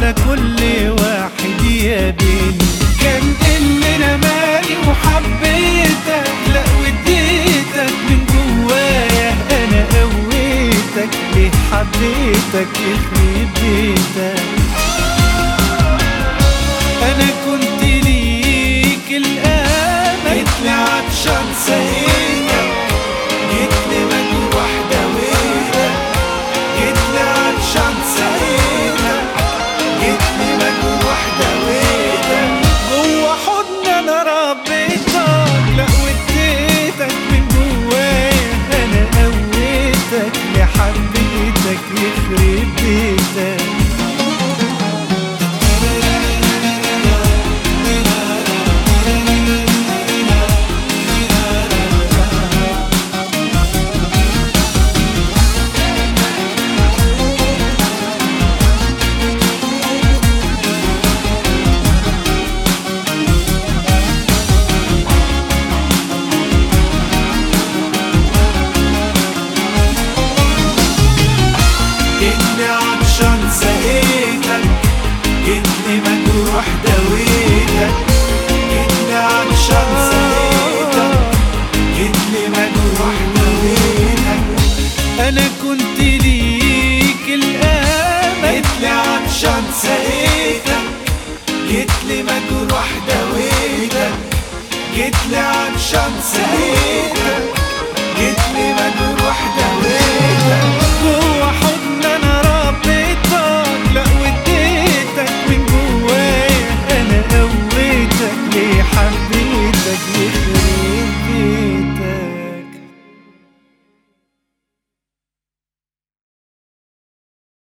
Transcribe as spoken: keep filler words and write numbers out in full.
على كل واحد يا بني. كان اننا مالي وحبيتك، لا وديتك من جوايا انا قويتك، ليه حبيتك يخرب بيتك. انا كنت ليك الامل، جيتلي عطشان سقيتك، جيتلي مجروح دويتك، جيتلي عطشان سقيتك، جيتلي مجروح دويتك. جوا حضن انا ربيتك، لا وديتك من جوايا انا قويتك، ليه حبيتك يخرب بيتك. جيتلي عطشان سقيتك، جيتلي مجروح دويتك، جيتلي عطشان سقيتك، جيتلي مجروح دويتك. انا كنت ليك الامل، جيتلي عطشان سقيتك، جيتلي مجروح دويتك، جيتلي عطشان سقيتك، جيتلي مجروح دويتك.